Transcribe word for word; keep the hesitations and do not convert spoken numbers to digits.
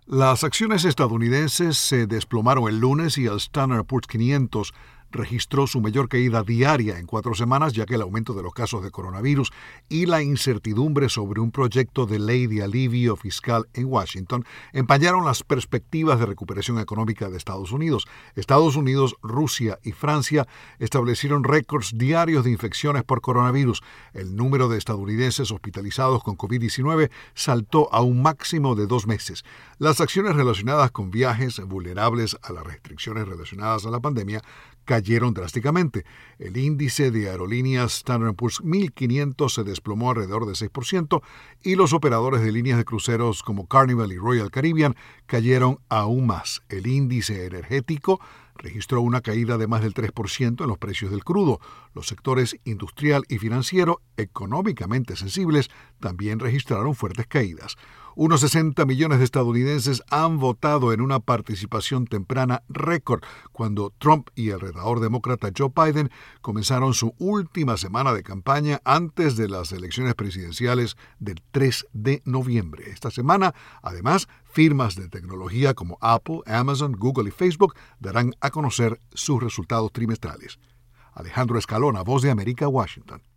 Las acciones estadounidenses se desplomaron el lunes y el Standard and Poor's quinientos registró su mayor caída diaria en cuatro semanas, ya que el aumento de los casos de coronavirus y la incertidumbre sobre un proyecto de ley de alivio fiscal en Washington empañaron las perspectivas de recuperación económica de Estados Unidos. Estados Unidos, Rusia y Francia establecieron récords diarios de infecciones por coronavirus. El número de estadounidenses hospitalizados con covid diecinueve saltó a un máximo de dos meses. Las acciones relacionadas con viajes vulnerables a las restricciones relacionadas a la pandemia cayeron drásticamente. El índice de aerolíneas Standard and Poor's mil quinientos se desplomó alrededor de seis por ciento y los operadores de líneas de cruceros como Carnival y Royal Caribbean cayeron aún más. El índice energético registró una caída de más del tres por ciento en los precios del crudo. Los sectores industrial y financiero, económicamente sensibles, también registraron fuertes caídas. Unos sesenta millones de estadounidenses han votado en una participación temprana récord cuando Trump y el retador demócrata Joe Biden comenzaron su última semana de campaña antes de las elecciones presidenciales del tres de noviembre. Esta semana, además, firmas de tecnología como Apple, Amazon, Google y Facebook darán a conocer sus resultados trimestrales. Alejandro Escalona, Voz de América, Washington.